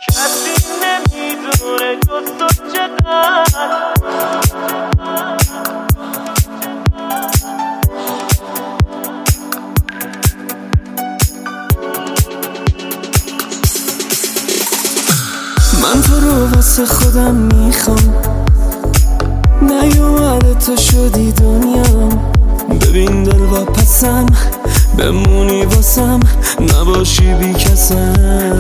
کسی نمیدونه جز تو چقدر من تو رو واسه خودم میخوام، نیومده تو شدی دنیام. ببین دل و پسم بمونی واسم، نباشی بی کسم.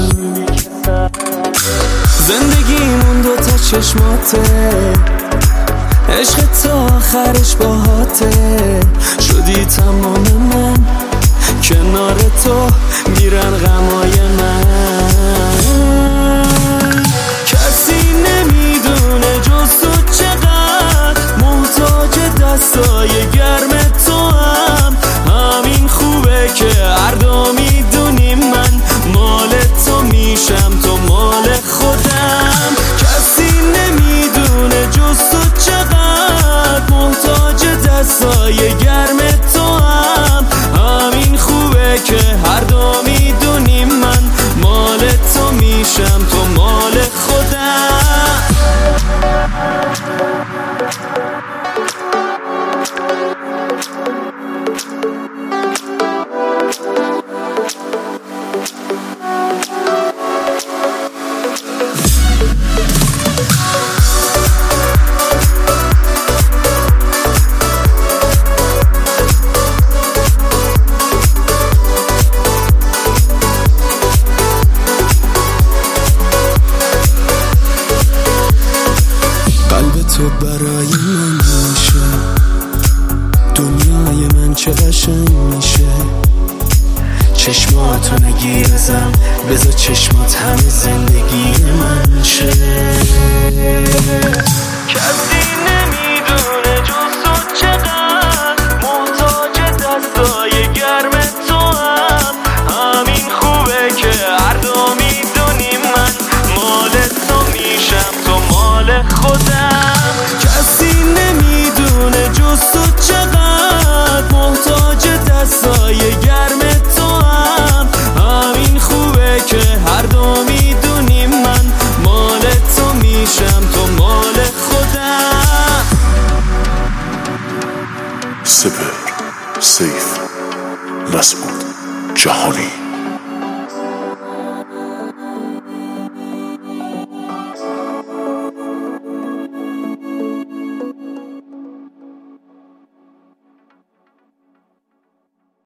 زندگیمون دوتا چشماته، عشق تا آخرش باهاته. شدی تمام من، کنار تو میرن غمای من. کسی نمیدونه جز تو چقدر محتاج دستای گرم تو هم. همین خوبه که هر دو میدونیم من مال تو میشم، تو مال خودم. کسی نمیدونه جز تو چقدر محتاج دستای گرم تو هم. همین خوبه که هر دو میدونیم من مال تو میشم، تو مال خودم. تو برای من میشه، دنیای من چه قشنگ میشه. چشماتو نگیرزم، بذار چشمات همه زندگی من شه. کسی نمیدونه جز تو چقدر محتاج دستای گرم تو هم. همین خوبه که هر دو میدونیم من مال تو میشم، تو مال خودم. کسی نمیدونه جز تو چقدر محتاج دستای گرم تو هم. همین خوبه که هر دو میدونیم من مال تو میشم، تو مال خودم. سپر، سیف، مسعود، جهانی.